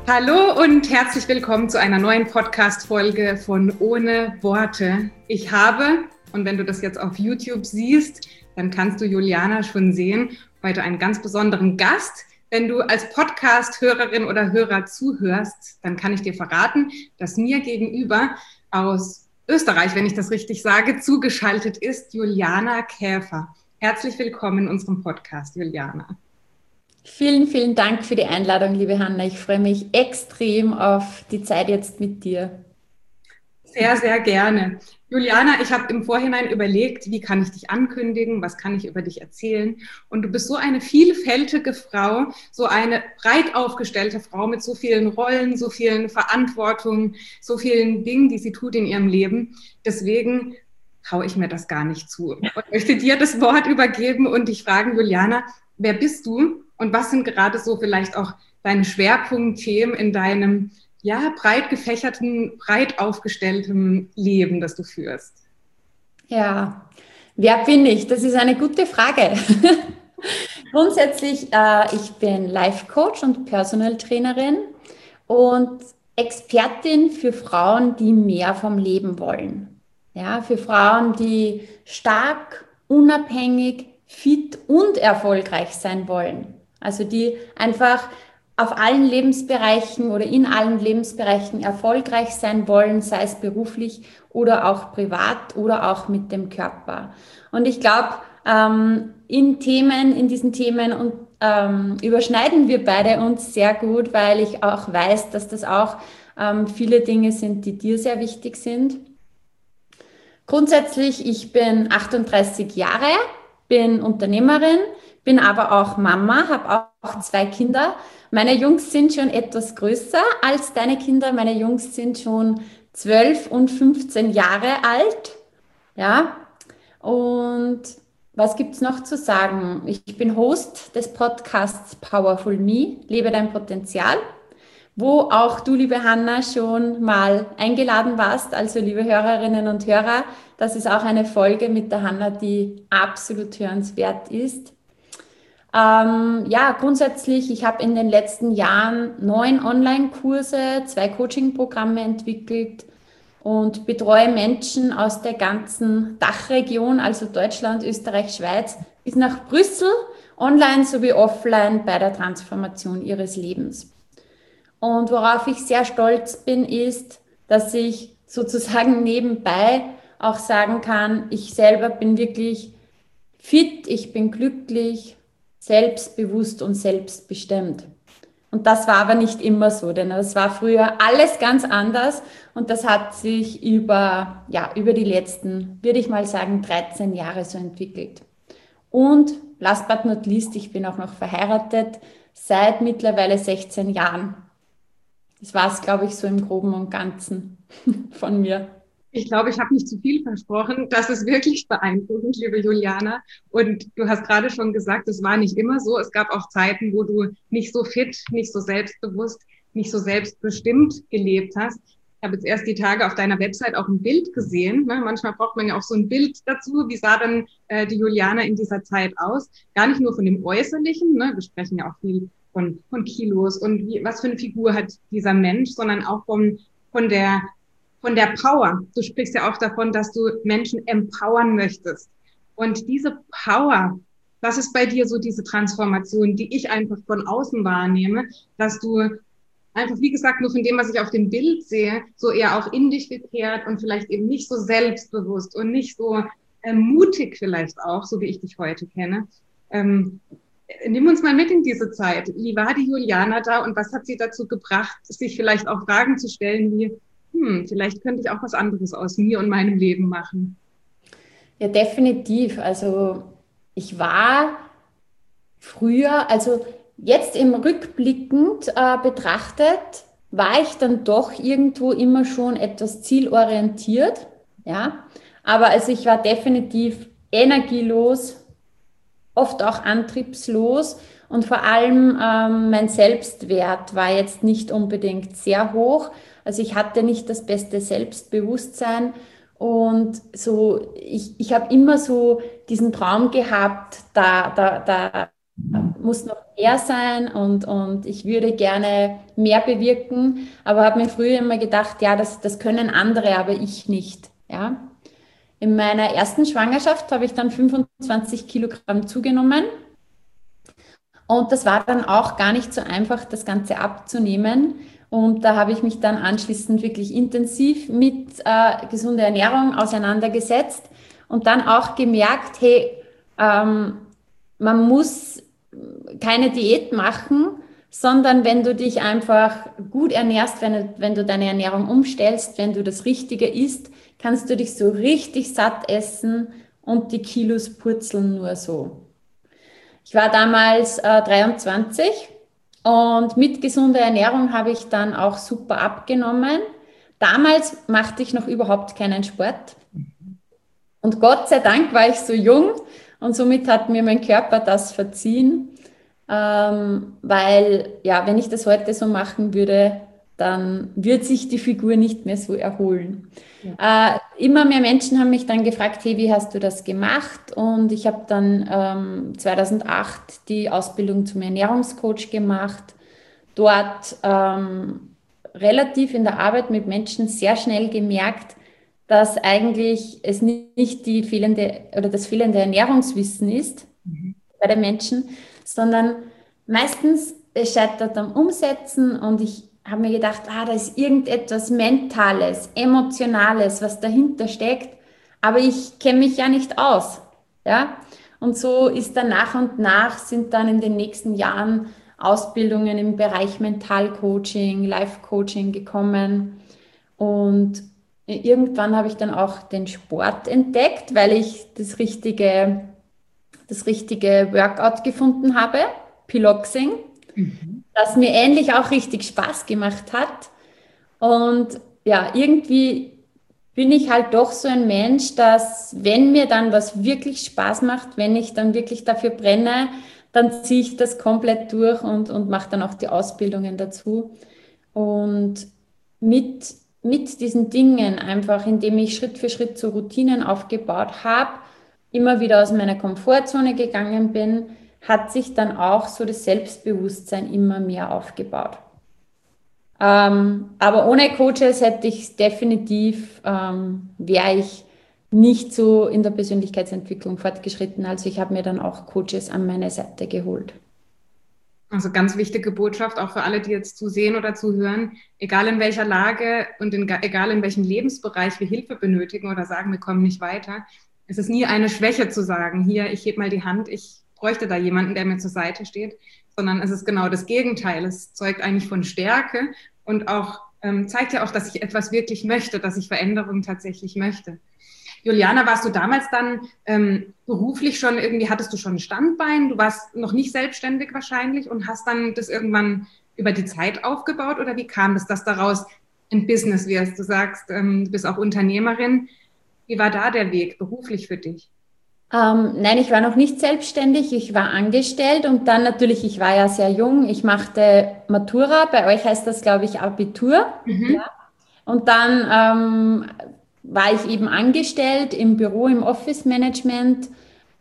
Hallo und herzlich willkommen zu einer neuen Podcast-Folge von Ohne Worte. Ich habe, und wenn du das jetzt auf YouTube siehst, dann kannst du Juliana schon sehen, heute einen ganz besonderen Gast. Wenn du als Podcast-Hörerin oder Hörer zuhörst, dann kann ich dir verraten, dass mir gegenüber aus Österreich, wenn ich das richtig sage, zugeschaltet ist Juliana Käfer. Herzlich willkommen in unserem Podcast, Juliana. Vielen, vielen Dank für die Einladung, liebe Hanna. Ich freue mich extrem auf die Zeit jetzt mit dir. Sehr, sehr gerne. Juliana, ich habe im Vorhinein überlegt, wie kann ich dich ankündigen, was kann ich über dich erzählen? Und du bist so eine vielfältige Frau, so eine breit aufgestellte Frau mit so vielen Rollen, so vielen Verantwortungen, so vielen Dingen, die sie tut in ihrem Leben. Deswegen traue ich mir das gar nicht zu und möchte dir das Wort übergeben und dich fragen, Juliana, wer bist du und was sind gerade so vielleicht auch deine Schwerpunktthemen in deinem breit gefächerten, breit aufgestellten Leben, das du führst? Ja, wer bin ich? Das ist eine gute Frage. Grundsätzlich, ich bin Life Coach und Personal Trainerin und Expertin für Frauen, die mehr vom Leben wollen. Ja, für Frauen, die stark, unabhängig, fit und erfolgreich sein wollen. Also die einfach auf allen Lebensbereichen oder in allen Lebensbereichen erfolgreich sein wollen, sei es beruflich oder auch privat oder auch mit dem Körper. Und ich glaube, in diesen Themen und überschneiden wir beide uns sehr gut, weil ich auch weiß, dass das auch viele Dinge sind, die dir sehr wichtig sind. Grundsätzlich, ich bin 38 Jahre, bin Unternehmerin, bin aber auch Mama, habe auch 2 Kinder. Meine Jungs sind schon etwas größer als deine Kinder. Meine Jungs sind schon 12 und 15 Jahre alt. Ja, und was gibt's noch zu sagen? Ich bin Host des Podcasts Powerful Me, lebe dein Potenzial, wo auch du, liebe Hanna, schon mal eingeladen warst. Also, liebe Hörerinnen und Hörer, das ist auch eine Folge mit der Hanna, die absolut hörenswert ist. Ja, grundsätzlich, ich habe in den letzten Jahren 9 Online-Kurse, 2 Coaching-Programme entwickelt und betreue Menschen aus der ganzen Dachregion, also Deutschland, Österreich, Schweiz, bis nach Brüssel, online sowie offline bei der Transformation ihres Lebens. Und worauf ich sehr stolz bin, ist, dass ich sozusagen nebenbei auch sagen kann, ich selber bin wirklich fit, ich bin glücklich, selbstbewusst und selbstbestimmt. Und das war aber nicht immer so, denn es war früher alles ganz anders und das hat sich über die letzten, würde ich mal sagen, 13 Jahre so entwickelt. Und last but not least, ich bin auch noch verheiratet seit mittlerweile 16 Jahren. Das war es, glaube ich, so im Groben und Ganzen von mir. Ich glaube, ich habe nicht zu viel versprochen. Das ist wirklich beeindruckend, liebe Juliana. Und du hast gerade schon gesagt, es war nicht immer so. Es gab auch Zeiten, wo du nicht so fit, nicht so selbstbewusst, nicht so selbstbestimmt gelebt hast. Ich habe jetzt erst die Tage auf deiner Website auch ein Bild gesehen. Ne? Manchmal braucht man ja auch so ein Bild dazu. Wie sah denn die Juliana in dieser Zeit aus? Gar nicht nur von dem Äußerlichen. Ne? Wir sprechen ja auch viel von Kilos und was für eine Figur hat dieser Mensch, sondern auch von der von der Power. Du sprichst ja auch davon, dass du Menschen empowern möchtest. Und diese Power, das ist bei dir so diese Transformation, die ich einfach von außen wahrnehme, dass du einfach, wie gesagt, nur von dem, was ich auf dem Bild sehe, so eher auch in dich gekehrt und vielleicht eben nicht so selbstbewusst und nicht so mutig vielleicht auch, so wie ich dich heute kenne. Nimm uns mal mit in diese Zeit. Wie war die Juliana da und was hat sie dazu gebracht, sich vielleicht auch Fragen zu stellen wie, vielleicht könnte ich auch was anderes aus mir und meinem Leben machen. Ja, definitiv. Also ich war früher, also jetzt im Rückblickend betrachtet, war ich dann doch irgendwo immer schon etwas zielorientiert. Ja, aber also ich war definitiv energielos, oft auch antriebslos und vor allem mein Selbstwert war jetzt nicht unbedingt sehr hoch. Also ich hatte nicht das beste Selbstbewusstsein und ich habe immer so diesen Traum gehabt, da muss noch mehr sein und ich würde gerne mehr bewirken, aber habe mir früher immer gedacht, ja, das können andere, aber ich nicht. Ja. In meiner ersten Schwangerschaft habe ich dann 25 Kilogramm zugenommen und das war dann auch gar nicht so einfach, das Ganze abzunehmen. Und da habe ich mich dann anschließend wirklich intensiv mit gesunder Ernährung auseinandergesetzt und dann auch gemerkt, hey, man muss keine Diät machen, sondern wenn du dich einfach gut ernährst, wenn du deine Ernährung umstellst, wenn du das Richtige isst, kannst du dich so richtig satt essen und die Kilos purzeln nur so. Ich war damals 23 und mit gesunder Ernährung habe ich dann auch super abgenommen. Damals machte ich noch überhaupt keinen Sport. Und Gott sei Dank war ich so jung und somit hat mir mein Körper das verziehen, weil ja, wenn ich das heute so machen würde, dann wird sich die Figur nicht mehr so erholen. Ja. Immer mehr Menschen haben mich dann gefragt, hey, wie hast du das gemacht? Und ich habe dann 2008 die Ausbildung zum Ernährungscoach gemacht, dort relativ in der Arbeit mit Menschen sehr schnell gemerkt, dass eigentlich es nicht die fehlende oder das fehlende Ernährungswissen ist bei den Menschen, sondern meistens es scheitert am Umsetzen und ich habe mir gedacht, da ist irgendetwas Mentales, Emotionales, was dahinter steckt, aber ich kenne mich ja nicht aus. Ja? Und so ist dann nach und nach sind dann in den nächsten Jahren Ausbildungen im Bereich Mentalcoaching, Life-Coaching gekommen und irgendwann habe ich dann auch den Sport entdeckt, weil ich das richtige Workout gefunden habe, Piloxing, das mir ähnlich auch richtig Spaß gemacht hat. Und ja, irgendwie bin ich halt doch so ein Mensch, dass wenn mir dann was wirklich Spaß macht, wenn ich dann wirklich dafür brenne, dann ziehe ich das komplett durch und mache dann auch die Ausbildungen dazu. Und mit diesen Dingen einfach, indem ich Schritt für Schritt so Routinen aufgebaut habe, immer wieder aus meiner Komfortzone gegangen bin, hat sich dann auch so das Selbstbewusstsein immer mehr aufgebaut. Aber ohne Coaches hätte ich definitiv, wäre ich nicht so in der Persönlichkeitsentwicklung fortgeschritten. Also ich habe mir dann auch Coaches an meine Seite geholt. Also ganz wichtige Botschaft auch für alle, die jetzt zusehen oder zuhören, egal in welcher Lage und egal in welchem Lebensbereich wir Hilfe benötigen oder sagen, wir kommen nicht weiter. Es ist nie eine Schwäche zu sagen, hier, ich hebe mal die Hand, ich bräuchte da jemanden, der mir zur Seite steht, sondern es ist genau das Gegenteil. Es zeugt eigentlich von Stärke und auch zeigt ja auch, dass ich etwas wirklich möchte, dass ich Veränderungen tatsächlich möchte. Juliana, warst du damals dann beruflich schon irgendwie, hattest du schon ein Standbein? Du warst noch nicht selbstständig wahrscheinlich und hast dann das irgendwann über die Zeit aufgebaut oder wie kam es, dass daraus ein Business wirst? Du sagst, du bist auch Unternehmerin. Wie war da der Weg beruflich für dich? Nein, ich war noch nicht selbstständig, ich war angestellt und dann natürlich, ich war ja sehr jung, ich machte Matura, bei euch heißt das, glaube ich, Abitur. Ja. Und dann war ich eben angestellt im Büro, im Office Management,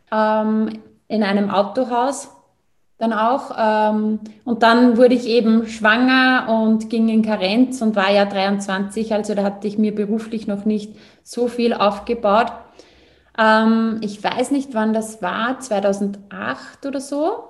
in einem Autohaus dann auch. Und dann wurde ich eben schwanger und ging in Karenz und war ja 23, also da hatte ich mir beruflich noch nicht so viel aufgebaut. Ich weiß nicht, wann das war, 2008 oder so,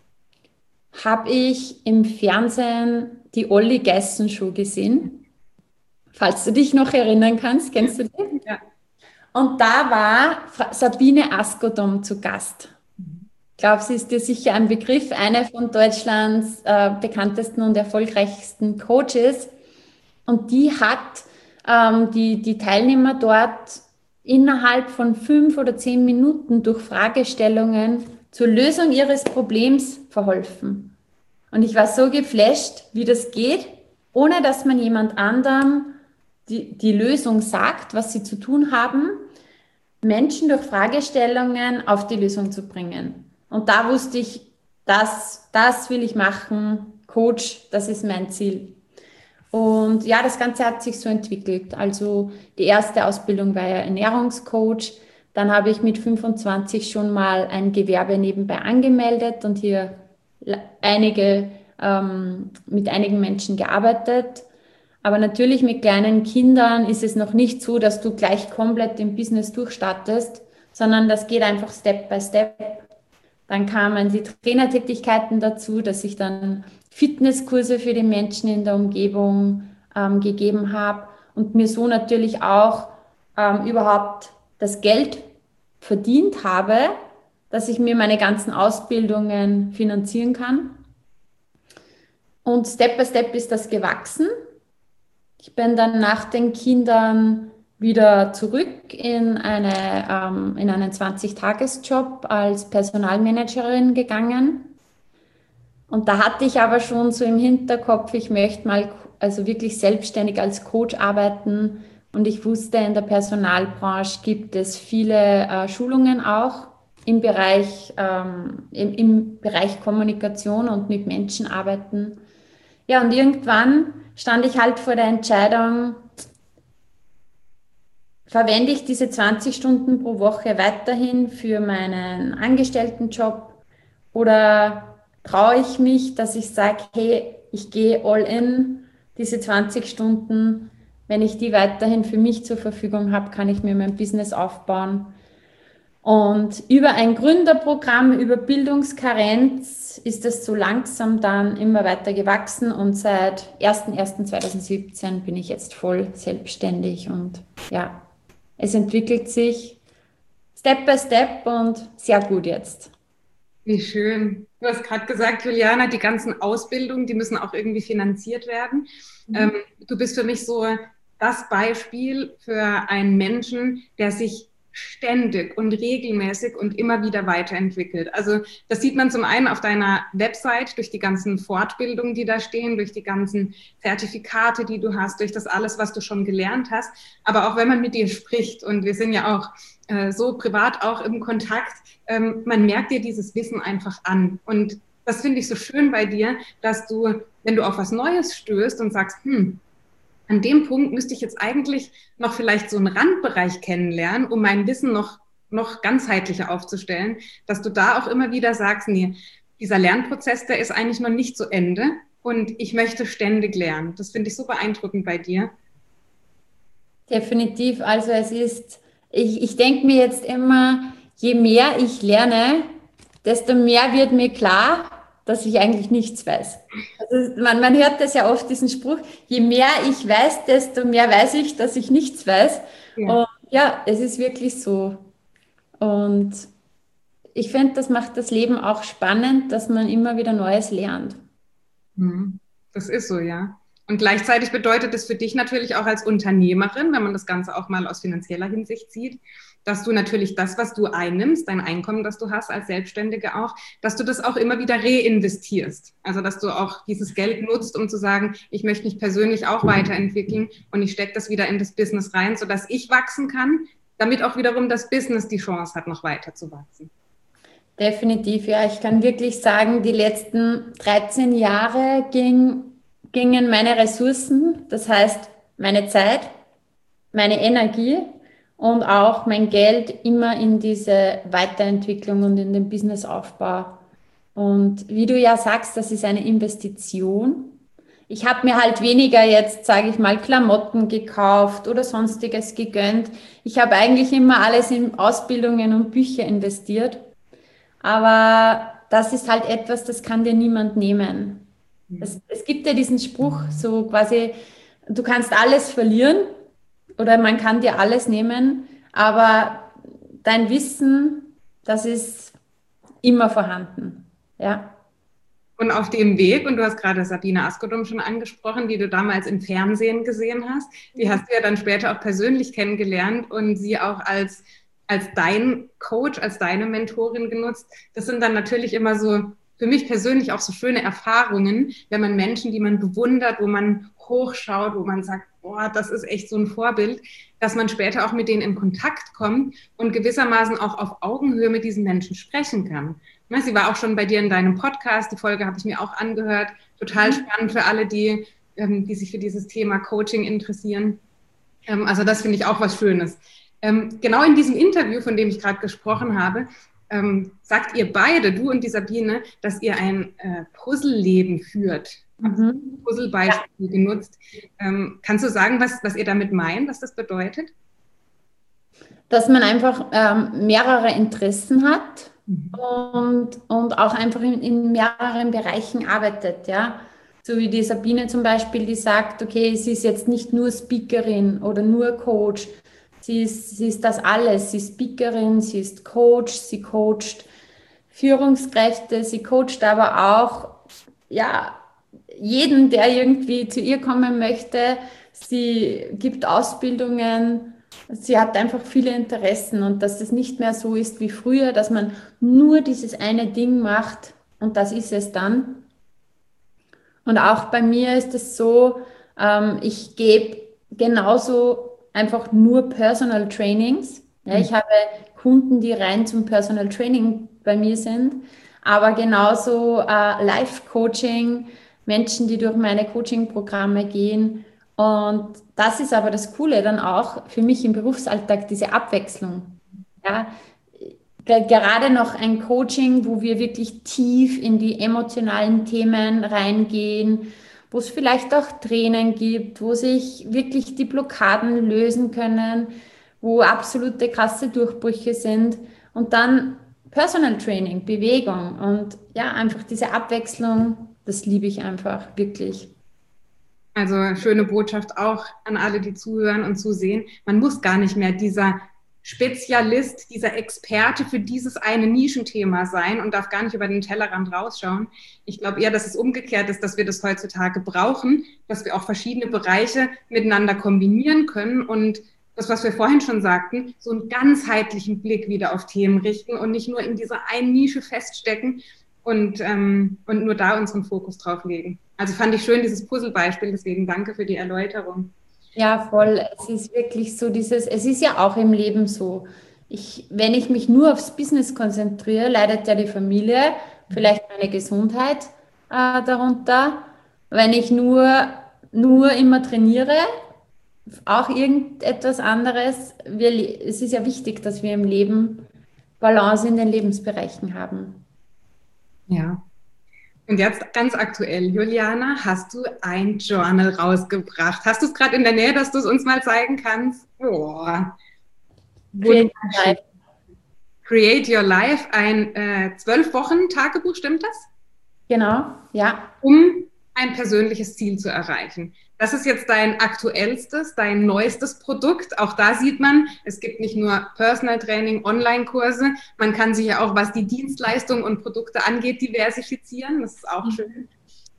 habe ich im Fernsehen die Olli Geißen Show gesehen. Falls du dich noch erinnern kannst, kennst du die? Ja. Und da war Sabine Askodom zu Gast. Ich glaube, sie ist dir sicher ein Begriff, eine von Deutschlands bekanntesten und erfolgreichsten Coaches. Und die hat die Teilnehmer dort innerhalb von 5 oder 10 Minuten durch Fragestellungen zur Lösung ihres Problems verholfen. Und ich war so geflasht, wie das geht, ohne dass man jemand anderem die Lösung sagt, was sie zu tun haben, Menschen durch Fragestellungen auf die Lösung zu bringen. Und da wusste ich, das will ich machen, Coach, das ist mein Ziel. Und ja, das Ganze hat sich so entwickelt. Also die erste Ausbildung war ja Ernährungscoach. Dann habe ich mit 25 schon mal ein Gewerbe nebenbei angemeldet und hier mit einigen Menschen gearbeitet. Aber natürlich mit kleinen Kindern ist es noch nicht so, dass du gleich komplett im Business durchstartest, sondern das geht einfach Step by Step. Dann kamen die Trainertätigkeiten dazu, dass ich dann Fitnesskurse für die Menschen in der Umgebung gegeben habe und mir so natürlich auch überhaupt das Geld verdient habe, dass ich mir meine ganzen Ausbildungen finanzieren kann. Und Step by Step ist das gewachsen. Ich bin dann nach den Kindern wieder zurück in einen 20-Tages-Job als Personalmanagerin gegangen. Und da hatte ich aber schon so im Hinterkopf, ich möchte mal also wirklich selbstständig als Coach arbeiten. Und ich wusste, in der Personalbranche gibt es viele Schulungen auch im Bereich Kommunikation und mit Menschen arbeiten. Ja, und irgendwann stand ich halt vor der Entscheidung, verwende ich diese 20 Stunden pro Woche weiterhin für meinen Angestelltenjob oder traue ich mich, dass ich sage, hey, ich gehe all in, diese 20 Stunden, wenn ich die weiterhin für mich zur Verfügung habe, kann ich mir mein Business aufbauen. Und über ein Gründerprogramm, über Bildungskarenz ist es so langsam dann immer weiter gewachsen und seit 1.1.2017 bin ich jetzt voll selbstständig und ja, es entwickelt sich Step by Step und sehr gut jetzt. Wie schön. Du hast gerade gesagt, Juliana, die ganzen Ausbildungen, die müssen auch irgendwie finanziert werden. Du bist für mich so das Beispiel für einen Menschen, der sich ständig und regelmäßig und immer wieder weiterentwickelt. Also das sieht man zum einen auf deiner Website durch die ganzen Fortbildungen, die da stehen, durch die ganzen Zertifikate, die du hast, durch das alles, was du schon gelernt hast. Aber auch wenn man mit dir spricht, und wir sind ja auch so privat auch im Kontakt, man merkt dir dieses Wissen einfach an. Und das finde ich so schön bei dir, dass du, wenn du auf was Neues stößt und sagst, an dem Punkt müsste ich jetzt eigentlich noch vielleicht so einen Randbereich kennenlernen, um mein Wissen noch ganzheitlicher aufzustellen, dass du da auch immer wieder sagst, nee, dieser Lernprozess, der ist eigentlich noch nicht zu Ende und ich möchte ständig lernen. Das finde ich so beeindruckend bei dir. Definitiv. Also ich denke mir jetzt immer, je mehr ich lerne, desto mehr wird mir klar, dass ich eigentlich nichts weiß. Also man hört das ja oft, diesen Spruch, je mehr ich weiß, desto mehr weiß ich, dass ich nichts weiß. Ja. Und ja, es ist wirklich so. Und ich finde, das macht das Leben auch spannend, dass man immer wieder Neues lernt. Das ist so, ja. Und gleichzeitig bedeutet es für dich natürlich auch als Unternehmerin, wenn man das Ganze auch mal aus finanzieller Hinsicht sieht, dass du natürlich das, was du einnimmst, dein Einkommen, das du hast als Selbstständige auch, dass du das auch immer wieder reinvestierst. Also, dass du auch dieses Geld nutzt, um zu sagen, ich möchte mich persönlich auch weiterentwickeln und ich stecke das wieder in das Business rein, sodass ich wachsen kann, damit auch wiederum das Business die Chance hat, noch weiter zu wachsen. Definitiv, ja. Ich kann wirklich sagen, die letzten 13 Jahre gingen meine Ressourcen, das heißt meine Zeit, meine Energie und auch mein Geld immer in diese Weiterentwicklung und in den Businessaufbau. Und wie du ja sagst, das ist eine Investition. Ich habe mir halt weniger jetzt, sage ich mal, Klamotten gekauft oder sonstiges gegönnt. Ich habe eigentlich immer alles in Ausbildungen und Bücher investiert. Aber das ist halt etwas, das kann dir niemand nehmen. Es gibt ja diesen Spruch, so quasi, du kannst alles verlieren oder man kann dir alles nehmen, aber dein Wissen, das ist immer vorhanden. Ja. Und auf dem Weg, und du hast gerade Sabine Askodum schon angesprochen, die du damals im Fernsehen gesehen hast, die hast du ja dann später auch persönlich kennengelernt und sie auch als dein Coach, als deine Mentorin genutzt. Das sind dann natürlich immer so für mich persönlich auch so schöne Erfahrungen, wenn man Menschen, die man bewundert, wo man hochschaut, wo man sagt, boah, das ist echt so ein Vorbild, dass man später auch mit denen in Kontakt kommt und gewissermaßen auch auf Augenhöhe mit diesen Menschen sprechen kann. Sie war auch schon bei dir in deinem Podcast, die Folge habe ich mir auch angehört, total spannend für alle, die sich für dieses Thema Coaching interessieren. Also das finde ich auch was Schönes. Genau in diesem Interview, von dem ich gerade gesprochen habe, sagt ihr beide, du und die Sabine, dass ihr ein Puzzleleben führt. Puzzlebeispiel genutzt. Kannst du sagen, was ihr damit meint, was das bedeutet? Dass man einfach mehrere Interessen hat und auch einfach in mehreren Bereichen arbeitet, ja. So wie die Sabine zum Beispiel, die sagt, okay, sie ist jetzt nicht nur Speakerin oder nur Coach, sie ist das alles. Sie ist Speakerin, sie ist Coach, sie coacht Führungskräfte, sie coacht aber auch, ja, jeden, der irgendwie zu ihr kommen möchte. Sie gibt Ausbildungen. Sie hat einfach viele Interessen und dass es nicht mehr so ist wie früher, dass man nur dieses eine Ding macht und das ist es dann. Und auch bei mir ist es so, ich gebe genauso einfach nur Personal Trainings. Ja, ich habe Kunden, die rein zum Personal Training bei mir sind, aber genauso Life-Coaching, Menschen, die durch meine Coaching-Programme gehen. Und das ist aber das Coole dann auch für mich im Berufsalltag, diese Abwechslung. Ja, gerade noch ein Coaching, wo wir wirklich tief in die emotionalen Themen reingehen, wo es vielleicht auch Tränen gibt, wo sich wirklich die Blockaden lösen können, wo absolute krasse Durchbrüche sind und dann Personal Training, Bewegung und ja, einfach diese Abwechslung, das liebe ich einfach wirklich. Also schöne Botschaft auch an alle, die zuhören und zusehen. Man muss gar nicht mehr dieser Spezialist, dieser Experte für dieses eine Nischenthema sein und darf gar nicht über den Tellerrand rausschauen. Ich glaube eher, dass es umgekehrt ist, dass wir das heutzutage brauchen, dass wir auch verschiedene Bereiche miteinander kombinieren können und das, was wir vorhin schon sagten, so einen ganzheitlichen Blick wieder auf Themen richten und nicht nur in dieser einen Nische feststecken und nur da unseren Fokus drauf legen. Also fand ich schön, dieses Puzzlebeispiel, deswegen danke für die Erläuterung. Ja, voll. Es ist wirklich so es ist ja auch im Leben so. Wenn ich mich nur aufs Business konzentriere, leidet ja die Familie, vielleicht meine Gesundheit darunter. Wenn ich nur immer trainiere, auch irgendetwas anderes. Es ist ja wichtig, dass wir im Leben Balance in den Lebensbereichen haben. Ja. Und jetzt ganz aktuell, Juliana, hast du ein Journal rausgebracht? Hast du es gerade in der Nähe, dass du es uns mal zeigen kannst? Boah. Create Life. Create Your Life, ein 12-Wochen-Tagebuch, stimmt das? Genau, ja. Um ein persönliches Ziel zu erreichen. Das ist jetzt dein aktuellstes, dein neuestes Produkt. Auch da sieht man, es gibt nicht nur Personal Training, Online-Kurse, man kann sich ja auch, was die Dienstleistungen und Produkte angeht, diversifizieren. Das ist auch schön.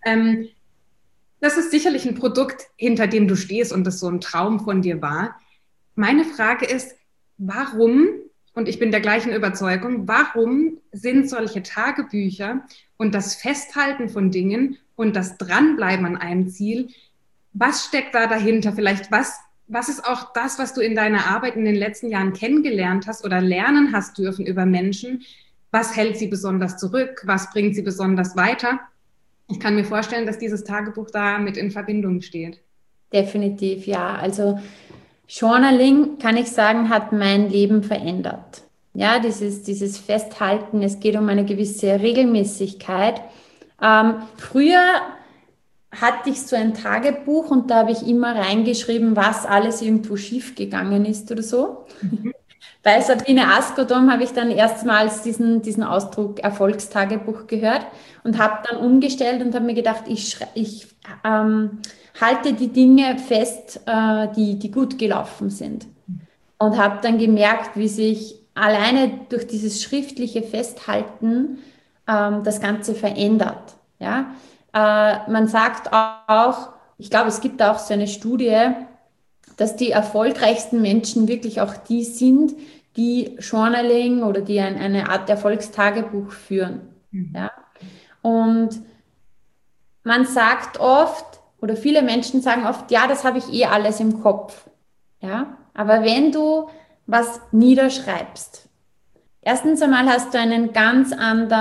Das ist sicherlich ein Produkt, hinter dem du stehst und das so ein Traum von dir war. Meine Frage ist, warum, und ich bin der gleichen Überzeugung, warum sind solche Tagebücher und das Festhalten von Dingen und das Dranbleiben an einem Ziel, was steckt da dahinter? Vielleicht was ist auch das, was du in deiner Arbeit in den letzten Jahren kennengelernt hast oder lernen hast dürfen über Menschen? Was hält sie besonders zurück? Was bringt sie besonders weiter? Ich kann mir vorstellen, dass dieses Tagebuch da mit in Verbindung steht. Definitiv, ja. Also Journaling, kann ich sagen, hat mein Leben verändert. Ja, dieses Festhalten, es geht um eine gewisse Regelmäßigkeit. Früher hatte ich so ein Tagebuch und da habe ich immer reingeschrieben, was alles irgendwo schief gegangen ist oder so. Bei Sabine Askodom habe ich dann erstmals diesen Ausdruck Erfolgstagebuch gehört und habe dann umgestellt und habe mir gedacht, ich halte die Dinge fest, die gut gelaufen sind. Und habe dann gemerkt, wie sich alleine durch dieses schriftliche Festhalten das Ganze verändert. Ja? Man sagt auch, ich glaube, es gibt auch so eine Studie, dass die erfolgreichsten Menschen wirklich auch die sind, die Journaling oder die eine Art Erfolgstagebuch führen. Ja? Und man sagt oft, oder viele Menschen sagen oft, ja, das habe ich eh alles im Kopf. Ja? Aber wenn du was niederschreibst, erstens einmal hast du einen ganz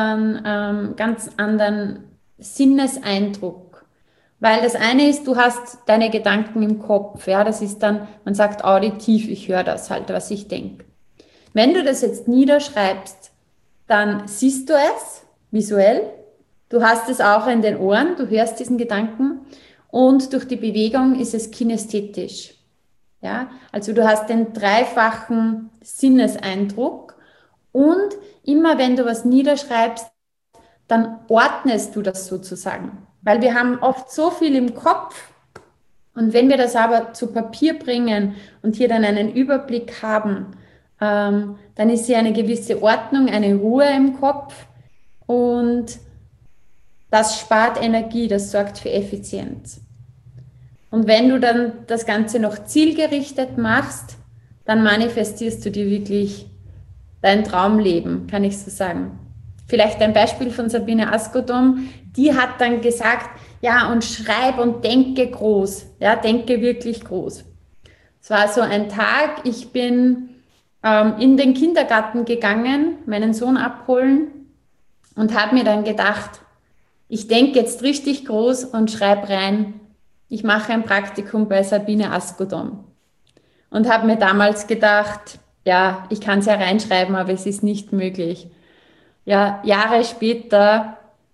anderen Sinneseindruck. Weil das eine ist, du hast deine Gedanken im Kopf. Ja, das ist dann, man sagt auditiv, ich höre das halt, was ich denke. Wenn du das jetzt niederschreibst, dann siehst du es visuell, du hast es auch in den Ohren, du hörst diesen Gedanken und durch die Bewegung ist es kinästhetisch. Ja? Also du hast den dreifachen Sinneseindruck und immer wenn du was niederschreibst, dann ordnest du das sozusagen. Weil wir haben oft so viel im Kopf und wenn wir das aber zu Papier bringen und hier dann einen Überblick haben, dann ist hier eine gewisse Ordnung, eine Ruhe im Kopf und das spart Energie, das sorgt für Effizienz. Und wenn du dann das Ganze noch zielgerichtet machst, dann manifestierst du dir wirklich dein Traumleben, kann ich so sagen. Vielleicht ein Beispiel von Sabine Askodom, die hat dann gesagt, ja, und schreib und denke groß, ja, denke wirklich groß. Es war so ein Tag, ich bin in den Kindergarten gegangen, meinen Sohn abholen und habe mir dann gedacht, ich denke jetzt richtig groß und schreibe rein, ich mache ein Praktikum bei Sabine Askodom. Und habe mir damals gedacht, ja, ich kann es ja reinschreiben, aber es ist nicht möglich. Ja, Jahre später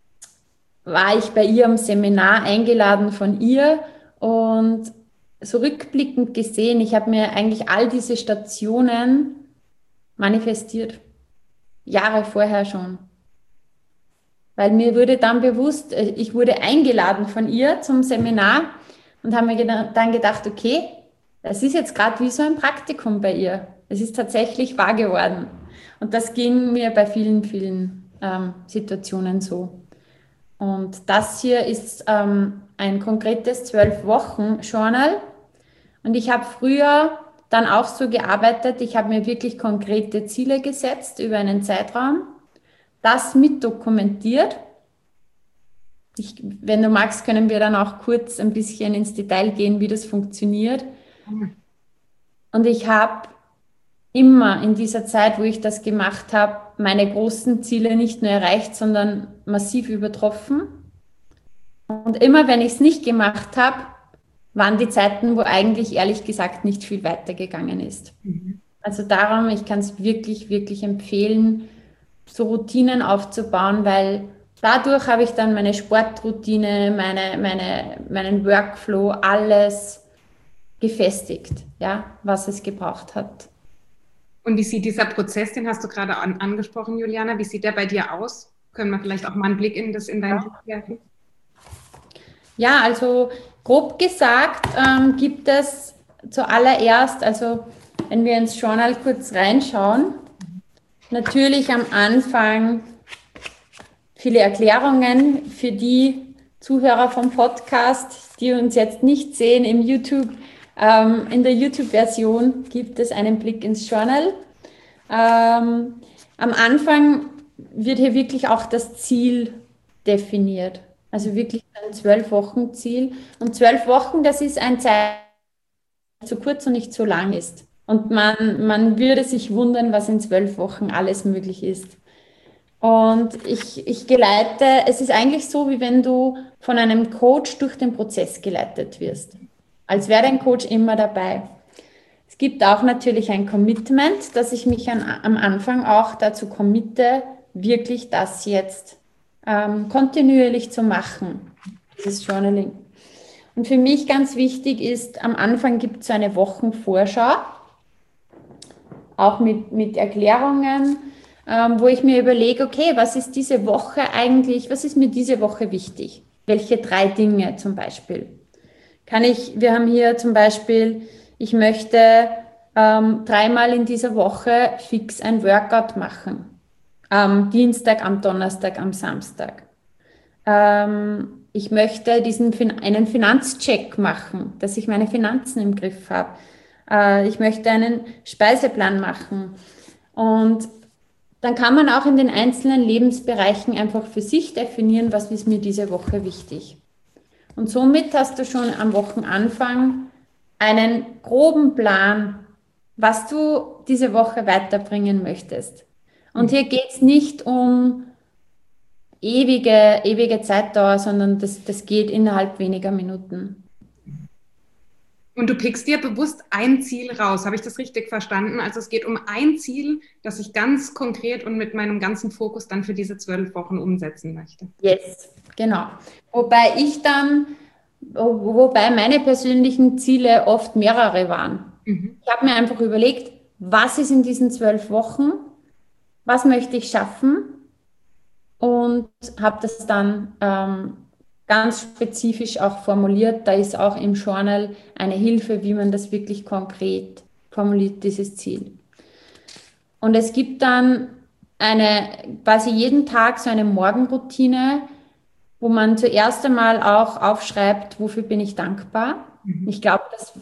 war ich bei ihr am Seminar eingeladen von ihr und so rückblickend gesehen, ich habe mir eigentlich all diese Stationen manifestiert. Jahre vorher schon. Weil mir wurde dann bewusst, ich wurde eingeladen von ihr zum Seminar und habe mir dann gedacht, okay, das ist jetzt gerade wie so ein Praktikum bei ihr. Es ist tatsächlich wahr geworden. Und das ging mir bei vielen, vielen Situationen so. Und das hier ist ein konkretes 12-Wochen-Journal. Und ich habe früher dann auch so gearbeitet, ich habe mir wirklich konkrete Ziele gesetzt über einen Zeitraum, das mit dokumentiert. Wenn du magst, können wir dann auch kurz ein bisschen ins Detail gehen, wie das funktioniert. Und ich habe immer in dieser Zeit, wo ich das gemacht habe, meine großen Ziele nicht nur erreicht, sondern massiv übertroffen. Und immer, wenn ich es nicht gemacht habe, waren die Zeiten, wo eigentlich ehrlich gesagt nicht viel weitergegangen ist. Also darum, ich kann es wirklich, wirklich empfehlen, so Routinen aufzubauen, weil dadurch habe ich dann meine Sportroutine, meinen Workflow, alles gefestigt, ja, was es gebraucht hat. Und wie sieht dieser Prozess, den hast du gerade angesprochen, Juliana, wie sieht der bei dir aus? Können wir vielleicht auch mal einen Blick in dein Buch werfen? Ja, also grob gesagt gibt es zuallererst, also wenn wir ins Journal kurz reinschauen, natürlich am Anfang viele Erklärungen für die Zuhörer vom Podcast, die uns jetzt nicht sehen im YouTube. In der YouTube-Version gibt es einen Blick ins Journal. Am Anfang wird hier wirklich auch das Ziel definiert. Also wirklich ein 12-Wochen-Ziel. Und 12 Wochen, das ist ein Zeitraum, der nicht zu kurz und nicht zu lang ist. Und man würde sich wundern, was in 12 Wochen alles möglich ist. Und ich geleite, es ist eigentlich so, wie wenn du von einem Coach durch den Prozess geleitet wirst. Als wäre dein Coach immer dabei. Es gibt auch natürlich ein Commitment, dass ich mich am Anfang auch dazu committe, wirklich das jetzt kontinuierlich zu machen, dieses Journaling. Und für mich ganz wichtig ist, am Anfang gibt es so eine Wochenvorschau, auch mit Erklärungen, wo ich mir überlege, okay, was ist diese Woche eigentlich, was ist mir diese Woche wichtig? Welche 3 Dinge zum Beispiel? Wir haben hier zum Beispiel, ich möchte 3-mal in dieser Woche fix ein Workout machen. Am Dienstag, am Donnerstag, am Samstag. Ich möchte einen Finanzcheck machen, dass ich meine Finanzen im Griff habe. Ich möchte einen Speiseplan machen. Und dann kann man auch in den einzelnen Lebensbereichen einfach für sich definieren, was ist mir diese Woche wichtig. Und somit hast du schon am Wochenanfang einen groben Plan, was du diese Woche weiterbringen möchtest. Und hier geht es nicht um ewige Zeitdauer, sondern das geht innerhalb weniger Minuten. Und du pickst dir bewusst ein Ziel raus. Habe ich das richtig verstanden? Also es geht um ein Ziel, das ich ganz konkret und mit meinem ganzen Fokus dann für diese 12 Wochen umsetzen möchte. Yes, genau. Wobei meine persönlichen Ziele oft mehrere waren. Mhm. Ich habe mir einfach überlegt, was ist in diesen 12 Wochen, was möchte ich schaffen und habe das dann ganz spezifisch auch formuliert. Da ist auch im Journal eine Hilfe, wie man das wirklich konkret formuliert, dieses Ziel. Und es gibt dann quasi jeden Tag so eine Morgenroutine, wo man zuerst einmal auch aufschreibt, wofür bin ich dankbar. Ich glaube, das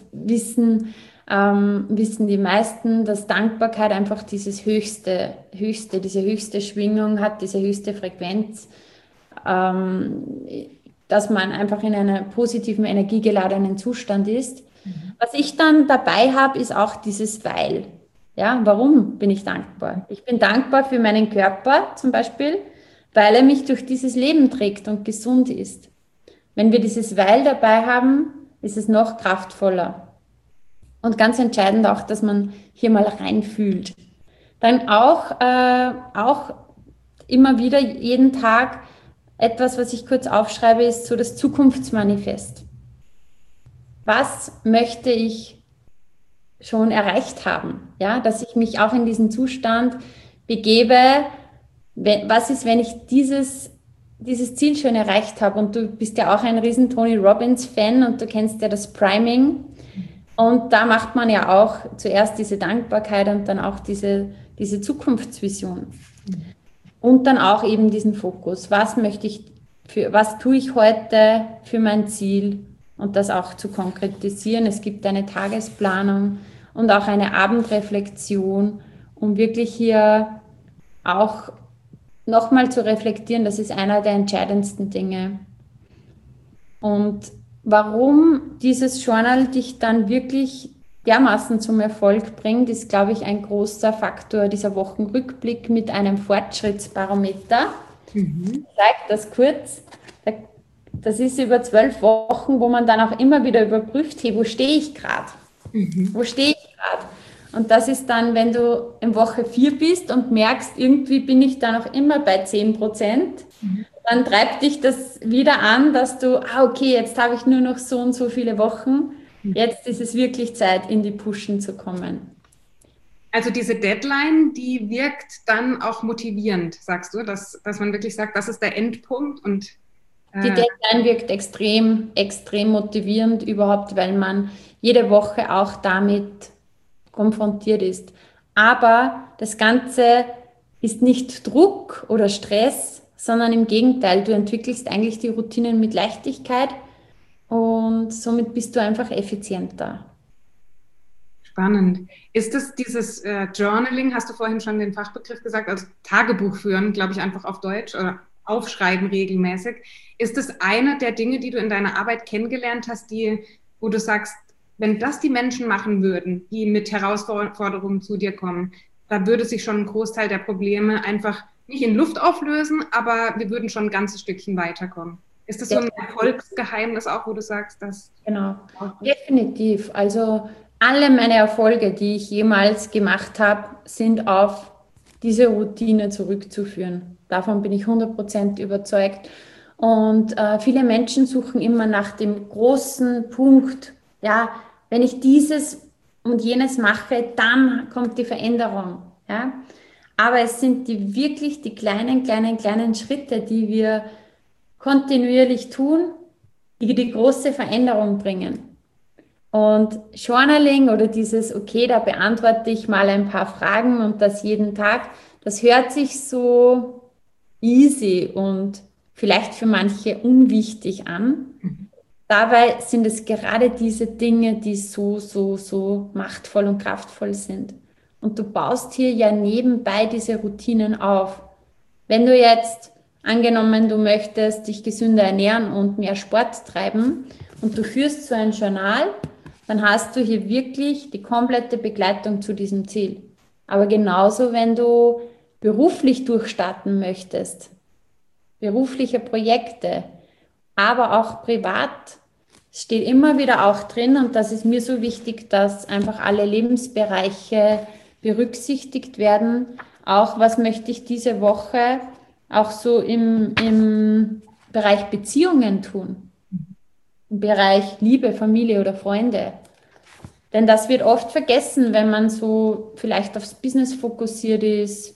wissen die meisten, dass Dankbarkeit einfach diese höchste Schwingung hat, diese höchste Frequenz, dass man einfach in einem positiven, energiegeladenen Zustand ist. Was ich dann dabei habe, ist auch dieses Weil. Ja, warum bin ich dankbar? Ich bin dankbar für meinen Körper zum Beispiel, weil er mich durch dieses Leben trägt und gesund ist. Wenn wir dieses Weil dabei haben, ist es noch kraftvoller. Und ganz entscheidend auch, dass man hier mal reinfühlt. Dann auch immer wieder jeden Tag etwas, was ich kurz aufschreibe, ist so das Zukunftsmanifest. Was möchte ich schon erreicht haben? Ja, dass ich mich auch in diesen Zustand begebe. Was ist, wenn ich dieses Ziel schon erreicht habe? Und du bist ja auch ein riesen Tony Robbins-Fan und du kennst ja das Priming. Und da macht man ja auch zuerst diese Dankbarkeit und dann auch diese Zukunftsvision. Und dann auch eben diesen Fokus. Was tue ich heute für mein Ziel? Und das auch zu konkretisieren. Es gibt eine Tagesplanung und auch eine Abendreflexion, um wirklich hier auch nochmal zu reflektieren. Das ist einer der entscheidendsten Dinge. Und warum dieses Journal dich dann wirklich dermaßen zum Erfolg bringt, ist, glaube ich, ein großer Faktor dieser Wochenrückblick mit einem Fortschrittsbarometer. Ich zeige das kurz. Das ist über 12 Wochen, wo man dann auch immer wieder überprüft, hey, wo stehe ich gerade? Wo stehe ich gerade? Und das ist dann, wenn du in Woche 4 bist und merkst, irgendwie bin ich da noch immer bei 10%, dann treibt dich das wieder an, dass du, okay, jetzt habe ich nur noch so und so viele Wochen. Jetzt ist es wirklich Zeit, in die Pushen zu kommen. Also diese Deadline, die wirkt dann auch motivierend, sagst du, dass man wirklich sagt, das ist der Endpunkt und die Deadline wirkt extrem, extrem motivierend überhaupt, weil man jede Woche auch damit konfrontiert ist. Aber das Ganze ist nicht Druck oder Stress, sondern im Gegenteil, du entwickelst eigentlich die Routinen mit Leichtigkeit und somit bist du einfach effizienter. Spannend. Ist es dieses Journaling, hast du vorhin schon den Fachbegriff gesagt, also Tagebuch führen, glaube ich, einfach auf Deutsch oder aufschreiben regelmäßig. Ist es eine der Dinge, die du in deiner Arbeit kennengelernt hast, wo du sagst, wenn das die Menschen machen würden, die mit Herausforderungen zu dir kommen, da würde sich schon ein Großteil der Probleme einfach nicht in Luft auflösen, aber wir würden schon ein ganzes Stückchen weiterkommen. Ist das so ein Erfolgsgeheimnis auch, wo du sagst, dass... Genau, definitiv. Also alle meine Erfolge, die ich jemals gemacht habe, sind auf diese Routine zurückzuführen. Davon bin ich 100% überzeugt. Und viele Menschen suchen immer nach dem großen Punkt. Ja, wenn ich dieses und jenes mache, dann kommt die Veränderung. Ja? Aber es sind wirklich die kleinen Schritte, die wir kontinuierlich tun, die große Veränderung bringen. Und Journaling oder dieses, okay, da beantworte ich mal ein paar Fragen und das jeden Tag, das hört sich so easy und vielleicht für manche unwichtig an. Dabei sind es gerade diese Dinge, die so machtvoll und kraftvoll sind. Und du baust hier ja nebenbei diese Routinen auf. Wenn du jetzt, angenommen, du möchtest dich gesünder ernähren und mehr Sport treiben und du führst so ein Journal, dann hast du hier wirklich die komplette Begleitung zu diesem Ziel. Aber genauso, wenn du beruflich durchstarten möchtest, berufliche Projekte, aber auch privat, Es steht immer wieder auch drin und das ist mir so wichtig, dass einfach alle Lebensbereiche berücksichtigt werden. Auch was möchte ich diese Woche auch so im Bereich Beziehungen tun, im Bereich Liebe, Familie oder Freunde. Denn das wird oft vergessen, wenn man so vielleicht aufs Business fokussiert ist,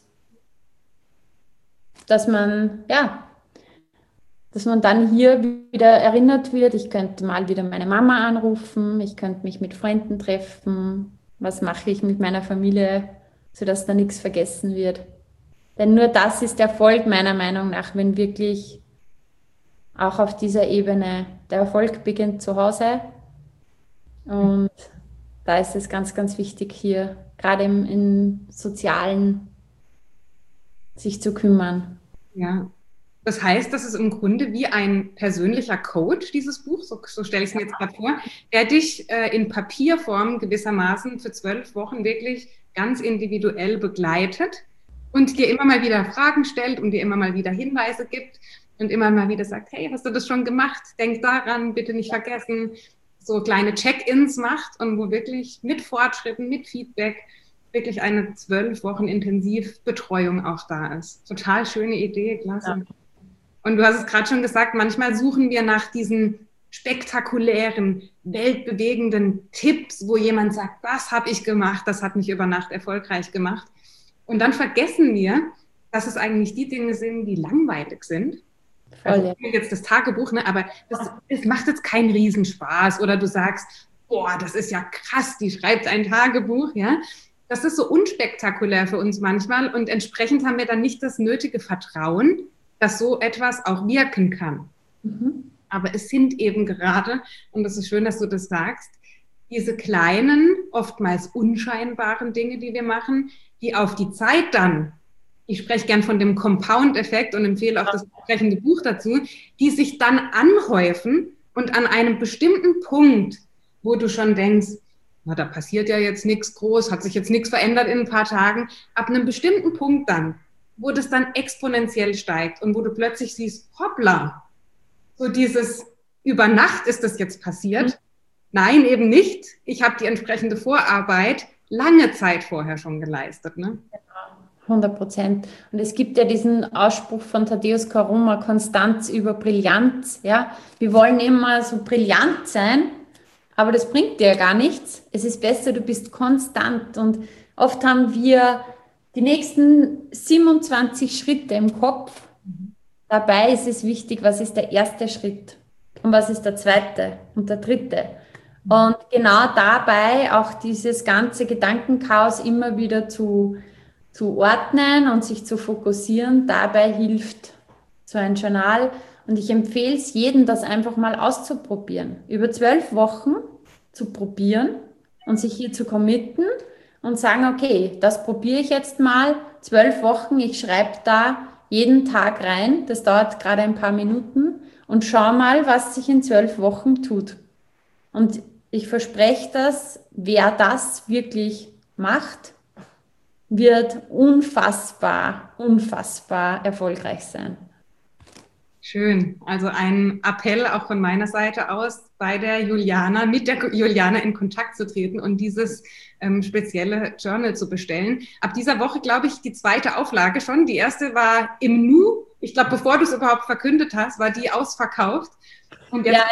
dass man, ja, dass man dann hier wieder erinnert wird, ich könnte mal wieder meine Mama anrufen, ich könnte mich mit Freunden treffen, was mache ich mit meiner Familie, sodass da nichts vergessen wird. Denn nur das ist Erfolg meiner Meinung nach, wenn wirklich auch auf dieser Ebene der Erfolg beginnt zu Hause. Und da ist es ganz, ganz wichtig, hier gerade im Sozialen sich zu kümmern. Ja. Das heißt, das ist im Grunde wie ein persönlicher Coach, dieses Buch, so stelle ich es mir jetzt gerade vor, der dich in Papierform gewissermaßen für 12 Wochen wirklich ganz individuell begleitet und dir immer mal wieder Fragen stellt und dir immer mal wieder Hinweise gibt und immer mal wieder sagt, hey, hast du das schon gemacht? Denk daran, bitte nicht vergessen. So kleine Check-ins macht und wo wirklich mit Fortschritten, mit Feedback wirklich eine 12 Wochen Intensivbetreuung auch da ist. Total schöne Idee, klasse. Ja. Und du hast es gerade schon gesagt, manchmal suchen wir nach diesen spektakulären, weltbewegenden Tipps, wo jemand sagt, das habe ich gemacht, das hat mich über Nacht erfolgreich gemacht. Und dann vergessen wir, dass es eigentlich die Dinge sind, die langweilig sind. Also jetzt das Tagebuch, ne? Aber das macht jetzt keinen Riesenspaß. Oder du sagst, boah, das ist ja krass, die schreibt ein Tagebuch, ja. Das ist so unspektakulär für uns manchmal und entsprechend haben wir dann nicht das nötige Vertrauen, dass so etwas auch wirken kann. Mhm. Aber es sind eben gerade, und das ist schön, dass du das sagst, diese kleinen, oftmals unscheinbaren Dinge, die wir machen, die auf die Zeit dann, ich spreche gern von dem Compound-Effekt und empfehle auch das entsprechende Buch dazu, die sich dann anhäufen und an einem bestimmten Punkt, wo du schon denkst, na, da passiert ja jetzt nichts groß, hat sich jetzt nichts verändert in ein paar Tagen, ab einem bestimmten Punkt dann, wo das dann exponentiell steigt und wo du plötzlich siehst, hoppla, so dieses, über Nacht ist das jetzt passiert. Nein, eben nicht. Ich habe die entsprechende Vorarbeit lange Zeit vorher schon geleistet. Ne? 100%. Und es gibt ja diesen Ausspruch von Tadeusz Koroma, Konstanz über Brillanz. Ja? Wir wollen immer so brillant sein, aber das bringt dir ja gar nichts. Es ist besser, du bist konstant. Und oft haben wir die nächsten 27 Schritte im Kopf. Dabei ist es wichtig, was ist der erste Schritt und was ist der zweite und der dritte. Und genau dabei auch dieses ganze Gedankenchaos immer wieder zu ordnen und sich zu fokussieren, dabei hilft so ein Journal. Und ich empfehle es jedem, das einfach mal auszuprobieren. Über 12 Wochen zu probieren und sich hier zu committen und sagen, okay, das probiere ich jetzt mal, 12 Wochen, ich schreibe da jeden Tag rein, das dauert gerade ein paar Minuten und schau mal, was sich in 12 Wochen tut. Und ich verspreche das, wer das wirklich macht, wird unfassbar, unfassbar erfolgreich sein. Schön. Also ein Appell auch von meiner Seite aus, bei der Juliana, mit der Juliana in Kontakt zu treten und dieses spezielle Journal zu bestellen. Ab dieser Woche, glaube ich, die zweite Auflage schon. Die erste war im Nu. Ich glaube, bevor du es überhaupt verkündet hast, war die ausverkauft. Und jetzt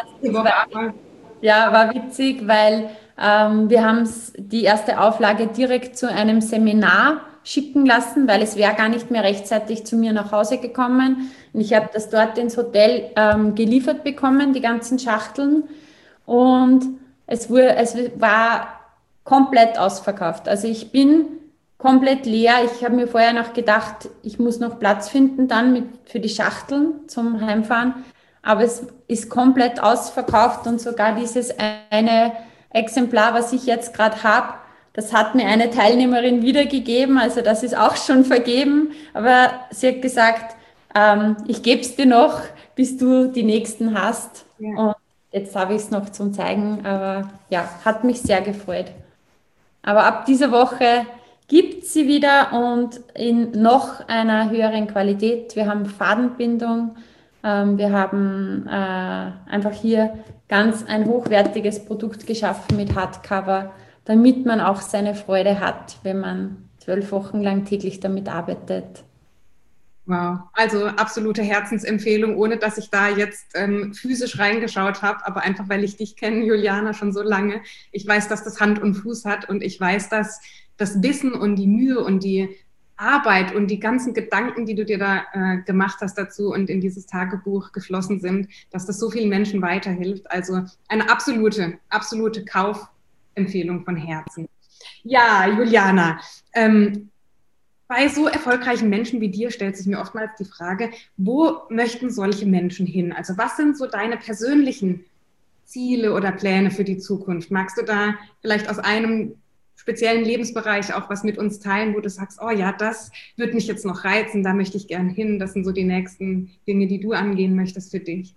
war witzig, weil wir haben die erste Auflage direkt zu einem Seminar schicken lassen, weil es wäre gar nicht mehr rechtzeitig zu mir nach Hause gekommen. Und ich habe das dort ins Hotel geliefert bekommen, die ganzen Schachteln. Und es war komplett ausverkauft. Also ich bin komplett leer. Ich habe mir vorher noch gedacht, ich muss noch Platz finden dann für die Schachteln zum Heimfahren. Aber es ist komplett ausverkauft und sogar dieses eine Exemplar, was ich jetzt gerade habe, das hat mir eine Teilnehmerin wiedergegeben, also das ist auch schon vergeben. Aber sie hat gesagt, ich gebe es dir noch, bis du die nächsten hast. Ja. Und jetzt habe ich es noch zum Zeigen, aber ja, hat mich sehr gefreut. Aber ab dieser Woche gibt es sie wieder und in noch einer höheren Qualität. Wir haben Fadenbindung, Wir haben einfach hier ganz ein hochwertiges Produkt geschaffen mit Hardcover, damit man auch seine Freude hat, wenn man 12 Wochen lang täglich damit arbeitet. Wow, also absolute Herzensempfehlung, ohne dass ich da jetzt physisch reingeschaut habe, aber einfach, weil ich dich kenne, Juliana, schon so lange. Ich weiß, dass das Hand und Fuß hat und ich weiß, dass das Wissen und die Mühe und die Arbeit und die ganzen Gedanken, die du dir da gemacht hast dazu und in dieses Tagebuch geflossen sind, dass das so vielen Menschen weiterhilft. Also eine absolute Kaufempfehlung von Herzen. Ja, Juliana, bei so erfolgreichen Menschen wie dir stellt sich mir oftmals die Frage, wo möchten solche Menschen hin? Also was sind so deine persönlichen Ziele oder Pläne für die Zukunft? Magst du da vielleicht aus einem speziellen Lebensbereich auch was mit uns teilen, wo du sagst, oh ja, das wird mich jetzt noch reizen, da möchte ich gern hin. Das sind so die nächsten Dinge, die du angehen möchtest für dich.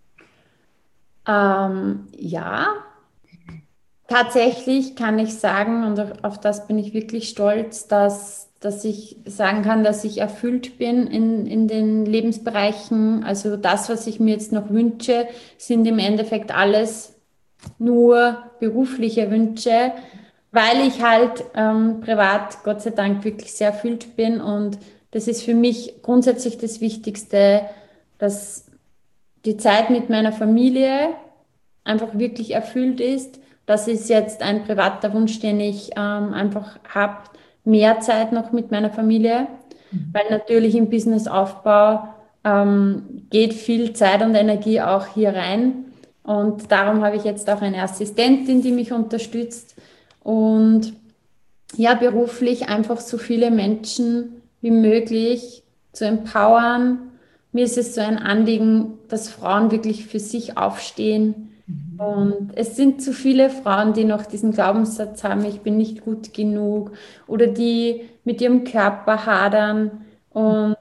Ja, tatsächlich kann ich sagen, und auf das bin ich wirklich stolz, dass ich sagen kann, dass ich erfüllt bin in den Lebensbereichen. Also das, was ich mir jetzt noch wünsche, sind im Endeffekt alles nur berufliche Wünsche, weil ich halt privat, Gott sei Dank, wirklich sehr erfüllt bin. Und das ist für mich grundsätzlich das Wichtigste, dass die Zeit mit meiner Familie einfach wirklich erfüllt ist. Das ist jetzt ein privater Wunsch, den ich einfach habe, mehr Zeit noch mit meiner Familie, weil natürlich im Businessaufbau geht viel Zeit und Energie auch hier rein. Und darum habe ich jetzt auch eine Assistentin, die mich unterstützt. Und ja, beruflich einfach so viele Menschen wie möglich zu empowern. Mir ist es so ein Anliegen, dass Frauen wirklich für sich aufstehen. Und es sind zu viele Frauen, die noch diesen Glaubenssatz haben, ich bin nicht gut genug oder die mit ihrem Körper hadern. Und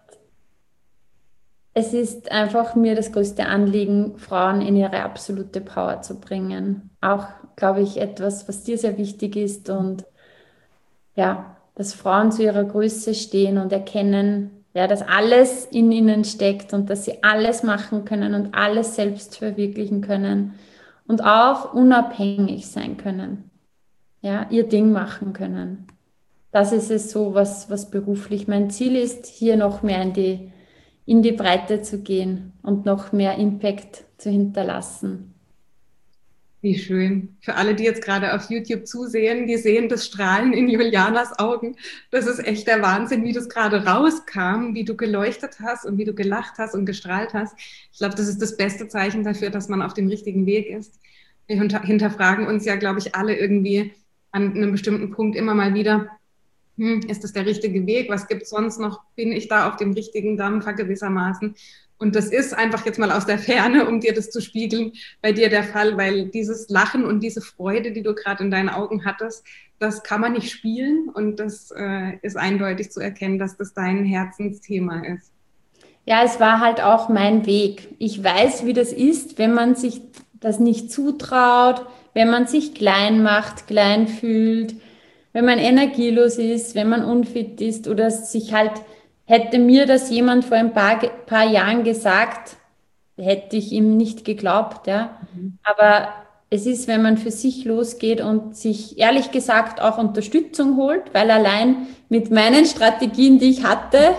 es ist einfach mir das größte Anliegen, Frauen in ihre absolute Power zu bringen. Auch, glaube ich, etwas, was dir sehr wichtig ist. Und ja, dass Frauen zu ihrer Größe stehen und erkennen, ja, dass alles in ihnen steckt und dass sie alles machen können und alles selbst verwirklichen können und auch unabhängig sein können, ja, ihr Ding machen können. Das ist es so, was beruflich mein Ziel ist, hier noch mehr in die Breite zu gehen und noch mehr Impact zu hinterlassen. Wie schön. Für alle, die jetzt gerade auf YouTube zusehen, die sehen das Strahlen in Julianas Augen. Das ist echt der Wahnsinn, wie das gerade rauskam, wie du geleuchtet hast und wie du gelacht hast und gestrahlt hast. Ich glaube, das ist das beste Zeichen dafür, dass man auf dem richtigen Weg ist. Wir hinterfragen uns ja, glaube ich, alle irgendwie an einem bestimmten Punkt immer mal wieder, ist das der richtige Weg? Was gibt es sonst noch? Bin ich da auf dem richtigen Dampfer gewissermaßen? Und das ist einfach jetzt mal aus der Ferne, um dir das zu spiegeln, bei dir der Fall, weil dieses Lachen und diese Freude, die du gerade in deinen Augen hattest, das kann man nicht spielen und das ist eindeutig zu erkennen, dass das dein Herzensthema ist. Ja, es war halt auch mein Weg. Ich weiß, wie das ist, wenn man sich das nicht zutraut, wenn man sich klein macht, klein fühlt, wenn man energielos ist, wenn man unfit ist oder sich halt, hätte mir das jemand vor ein paar Jahren gesagt, hätte ich ihm nicht geglaubt, ja. Aber es ist, wenn man für sich losgeht und sich ehrlich gesagt auch Unterstützung holt, weil allein mit meinen Strategien, die ich hatte,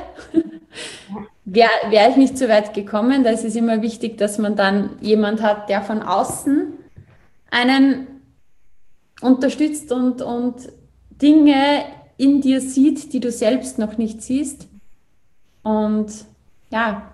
wäre ich nicht so weit gekommen. Da ist es immer wichtig, dass man dann jemand hat, der von außen einen unterstützt und Dinge in dir sieht, die du selbst noch nicht siehst. Und ja,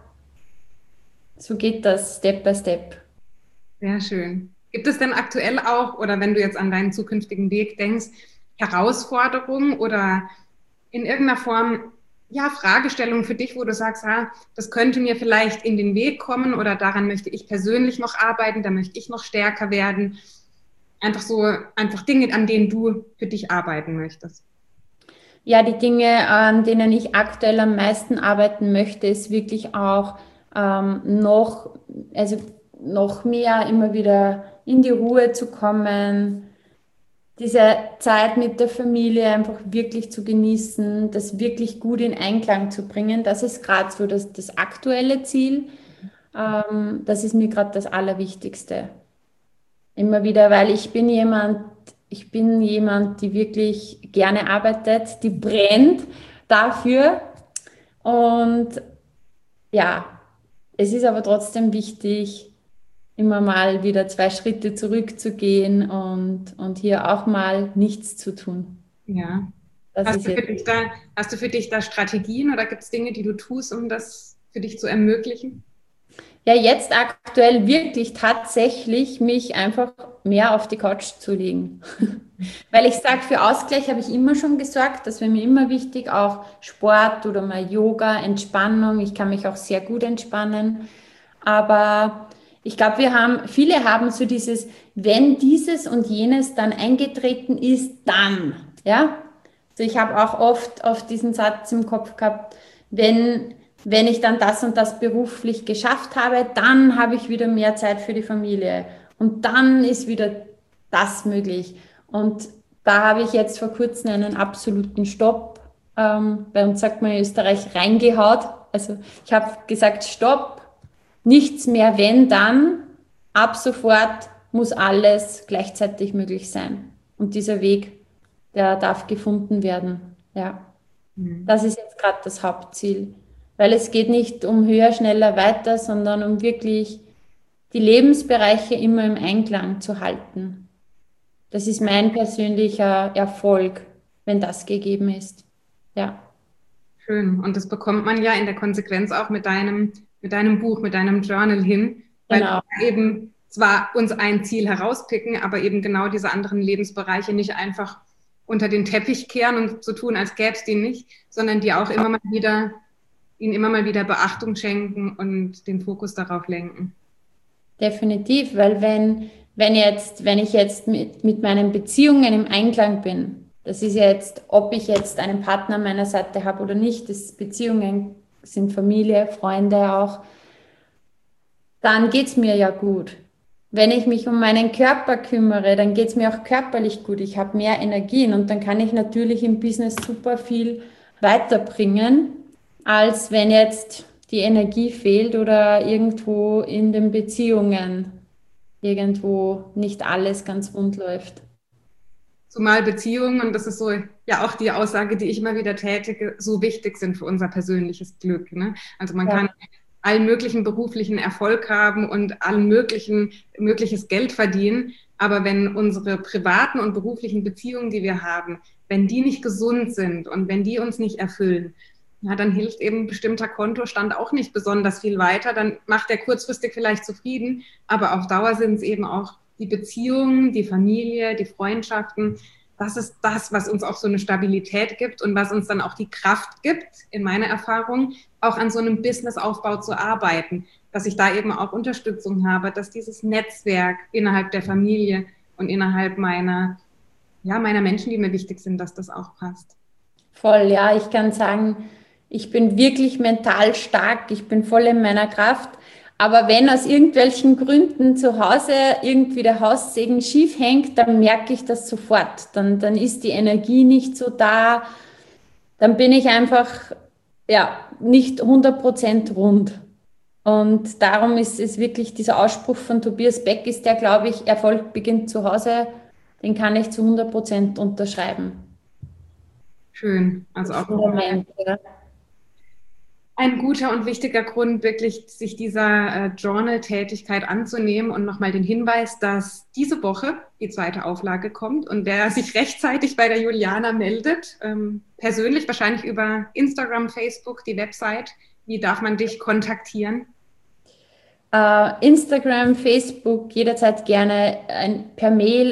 so geht das Step by Step. Sehr schön. Gibt es denn aktuell auch, oder wenn du jetzt an deinen zukünftigen Weg denkst, Herausforderungen oder in irgendeiner Form ja, Fragestellungen für dich, wo du sagst, das könnte mir vielleicht in den Weg kommen oder daran möchte ich persönlich noch arbeiten, da möchte ich noch stärker werden. Einfach Dinge, an denen du für dich arbeiten möchtest. Ja, die Dinge, an denen ich aktuell am meisten arbeiten möchte, ist wirklich auch also noch mehr immer wieder in die Ruhe zu kommen, diese Zeit mit der Familie einfach wirklich zu genießen, das wirklich gut in Einklang zu bringen. Das ist gerade so das aktuelle Ziel. Das ist mir gerade das Allerwichtigste. Immer wieder, weil ich bin jemand, die wirklich gerne arbeitet, die brennt dafür. Und ja, es ist aber trotzdem wichtig, immer mal wieder 2 Schritte zurückzugehen und hier auch mal nichts zu tun. Ja. Das ist jetzt. Hast du für dich da Strategien oder gibt es Dinge, die du tust, um das für dich zu ermöglichen? Ja, jetzt aktuell wirklich tatsächlich mich einfach mehr auf die Couch zu legen. Weil ich sage, für Ausgleich habe ich immer schon gesorgt, das wäre mir immer wichtig, auch Sport oder mal Yoga, Entspannung. Ich kann mich auch sehr gut entspannen. Aber ich glaube, viele haben so dieses, wenn dieses und jenes dann eingetreten ist, dann, ja. Also ich habe auch oft diesen Satz im Kopf gehabt, wenn, wenn ich dann das und das beruflich geschafft habe, dann habe ich wieder mehr Zeit für die Familie. Und dann ist wieder das möglich. Und da habe ich jetzt vor kurzem einen absoluten Stopp, bei uns sagt man in Österreich, reingehaut. Also ich habe gesagt, Stopp, nichts mehr, wenn, dann, ab sofort muss alles gleichzeitig möglich sein. Und dieser Weg, der darf gefunden werden. Ja, Mhm. das ist jetzt gerade das Hauptziel. Weil es geht nicht um höher, schneller, weiter, sondern um wirklich die Lebensbereiche immer im Einklang zu halten. Das ist mein persönlicher Erfolg, wenn das gegeben ist. Ja, Schön. Und das bekommt man ja in der Konsequenz auch mit deinem Buch, mit deinem Journal hin, weil genau. wir eben zwar uns ein Ziel herauspicken, aber eben genau diese anderen Lebensbereiche nicht einfach unter den Teppich kehren und so tun, als gäbe es die nicht, sondern die auch ihnen immer mal wieder Beachtung schenken und den Fokus darauf lenken. Definitiv, weil wenn ich jetzt mit meinen Beziehungen im Einklang bin, das ist jetzt, ob ich jetzt einen Partner an meiner Seite habe oder nicht, Beziehungen sind Familie, Freunde auch, dann geht es mir ja gut. Wenn ich mich um meinen Körper kümmere, dann geht es mir auch körperlich gut. Ich habe mehr Energien und dann kann ich natürlich im Business super viel weiterbringen, als wenn jetzt die Energie fehlt oder irgendwo in den Beziehungen irgendwo nicht alles ganz rund läuft. Zumal Beziehungen, und das ist so ja auch die Aussage, die ich immer wieder tätige, so wichtig sind für unser persönliches Glück. Ne? Also man Ja, kann allen möglichen beruflichen Erfolg haben und mögliches Geld verdienen, aber wenn unsere privaten und beruflichen Beziehungen, die wir haben, wenn die nicht gesund sind und wenn die uns nicht erfüllen, ja, dann hilft eben ein bestimmter Kontostand auch nicht besonders viel weiter. Dann macht er kurzfristig vielleicht zufrieden, aber auf Dauer sind es eben auch die Beziehungen, die Familie, die Freundschaften. Das ist das, was uns auch so eine Stabilität gibt und was uns dann auch die Kraft gibt, in meiner Erfahrung, auch an so einem Businessaufbau zu arbeiten, dass ich da eben auch Unterstützung habe, dass dieses Netzwerk innerhalb der Familie und innerhalb meiner Menschen, die mir wichtig sind, dass das auch passt. voll, ja. Ich kann sagen, ich bin wirklich mental stark, ich bin voll in meiner Kraft. Aber wenn aus irgendwelchen Gründen zu Hause irgendwie der Haussegen schief hängt, dann merke ich das sofort. Dann ist die Energie nicht so da. Dann bin ich einfach, ja, nicht 100% rund. Und darum ist es wirklich dieser Ausspruch von Tobias Beck, ist der, glaube ich, Erfolg beginnt zu Hause, den kann ich zu 100% unterschreiben. Schön. Also Das auch Fundament, ja. ein guter und wichtiger Grund, wirklich sich dieser Journal-Tätigkeit anzunehmen und nochmal den Hinweis, dass diese Woche die zweite Auflage kommt und wer sich rechtzeitig bei der Juliana meldet, persönlich wahrscheinlich über Instagram, Facebook, die Website, wie darf man dich kontaktieren? Instagram, Facebook, jederzeit gerne per Mail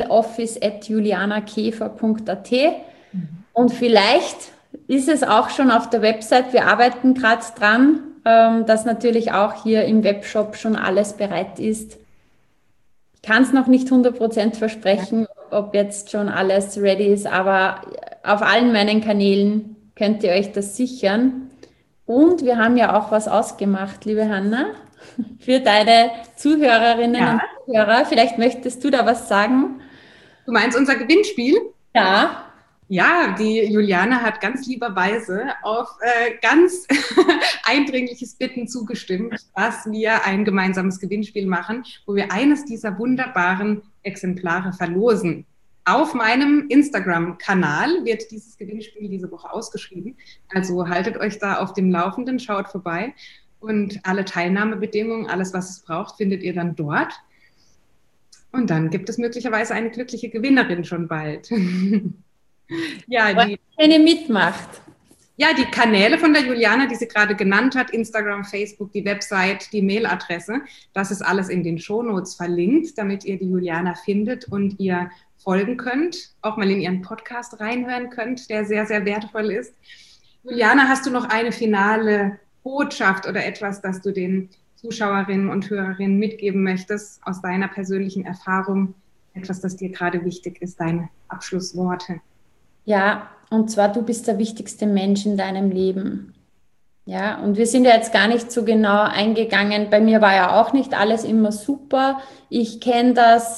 office@julianakäfer.at. Und vielleicht ist es auch schon auf der Website. Wir arbeiten gerade dran, dass natürlich auch hier im Webshop schon alles bereit ist. Ich kann es noch nicht 100% versprechen, ob jetzt schon alles ready ist, aber auf allen meinen Kanälen könnt ihr euch das sichern. Und wir haben ja auch was ausgemacht, liebe Hanna, für deine Zuhörerinnen Ja. und Zuhörer. Vielleicht möchtest du da was sagen? Du meinst unser Gewinnspiel? Ja. Ja, die Juliane hat ganz lieberweise auf ganz eindringliches Bitten zugestimmt, dass wir ein gemeinsames Gewinnspiel machen, wo wir eines dieser wunderbaren Exemplare verlosen. Auf meinem Instagram-Kanal wird dieses Gewinnspiel diese Woche ausgeschrieben. Also haltet euch da auf dem Laufenden, schaut vorbei. Und alle Teilnahmebedingungen, alles, was es braucht, findet ihr dann dort. Und dann gibt es möglicherweise eine glückliche Gewinnerin schon bald. Ja, Eine mitmacht. ja, die Kanäle von der Juliana, die sie gerade genannt hat, Instagram, Facebook, die Website, die Mailadresse, das ist alles in den Shownotes verlinkt, damit ihr die Juliana findet und ihr folgen könnt, auch mal in ihren Podcast reinhören könnt, der sehr, sehr wertvoll ist. Juliana, hast du noch eine finale Botschaft oder etwas, das du den Zuschauerinnen und Hörerinnen mitgeben möchtest aus deiner persönlichen Erfahrung, etwas, das dir gerade wichtig ist, deine Abschlussworte? Ja, und zwar, du bist der wichtigste Mensch in deinem Leben. Ja, und wir sind ja jetzt gar nicht so genau eingegangen. Bei mir war ja auch nicht alles immer super. Ich kenne das,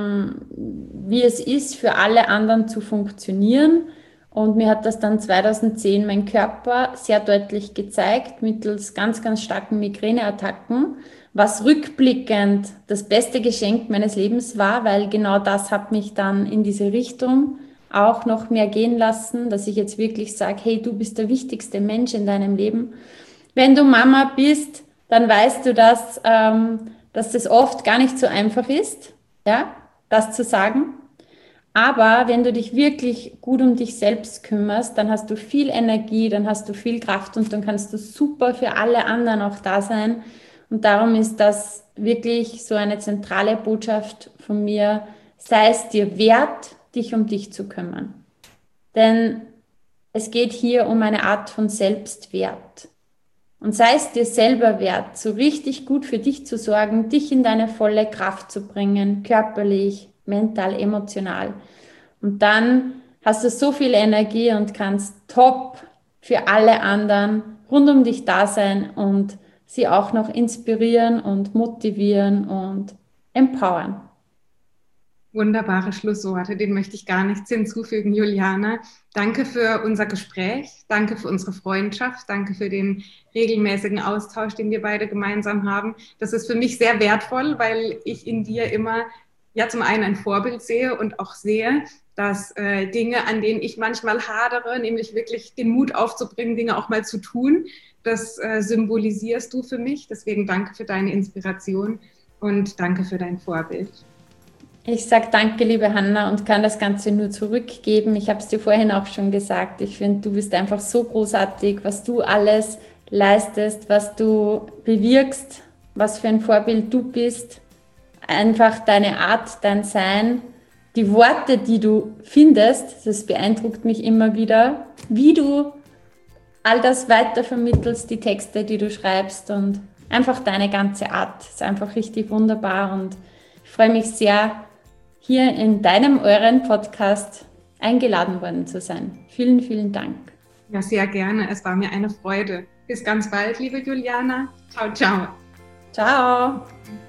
wie es ist, für alle anderen zu funktionieren. Und mir hat das dann 2010 mein Körper sehr deutlich gezeigt, mittels ganz, ganz starken Migräneattacken, was rückblickend das beste Geschenk meines Lebens war, weil genau das hat mich dann in diese Richtung auch noch mehr gehen lassen, dass ich jetzt wirklich sage, hey, du bist der wichtigste Mensch in deinem Leben. Wenn du Mama bist, dann weißt du, dass das oft gar nicht so einfach ist, ja, das zu sagen. Aber wenn du dich wirklich gut um dich selbst kümmerst, dann hast du viel Energie, dann hast du viel Kraft und dann kannst du super für alle anderen auch da sein. Und darum ist das wirklich so eine zentrale Botschaft von mir. Sei es dir wert, dich um dich zu kümmern. Denn es geht hier um eine Art von Selbstwert. Und sei es dir selber wert, so richtig gut für dich zu sorgen, dich in deine volle Kraft zu bringen, körperlich, mental, emotional. Und dann hast du so viel Energie und kannst top für alle anderen rund um dich da sein und sie auch noch inspirieren und motivieren und empowern. Wunderbare Schlussworte, dem möchte ich gar nichts hinzufügen, Juliana. Danke für unser Gespräch, danke für unsere Freundschaft, danke für den regelmäßigen Austausch, den wir beide gemeinsam haben. Das ist für mich sehr wertvoll, weil ich in dir immer ja zum einen ein Vorbild sehe und auch sehe, dass Dinge, an denen ich manchmal hadere, nämlich wirklich den Mut aufzubringen, Dinge auch mal zu tun, das symbolisierst du für mich. Deswegen danke für deine Inspiration und danke für dein Vorbild. Ich sage danke, liebe Hanna, und kann das Ganze nur zurückgeben. Ich habe es dir vorhin auch schon gesagt. Ich finde, du bist einfach so großartig, was du alles leistest, was du bewirkst, was für ein Vorbild du bist. Einfach deine Art, dein Sein, die Worte, die du findest, das beeindruckt mich immer wieder, wie du all das weitervermittelst, die Texte, die du schreibst und einfach deine ganze Art. Ist einfach richtig wunderbar und ich freue mich sehr, hier in euren Podcast eingeladen worden zu sein. Vielen, vielen Dank. Ja, sehr gerne. Es war mir eine Freude. Bis ganz bald, liebe Juliana. Ciao, ciao. Ciao.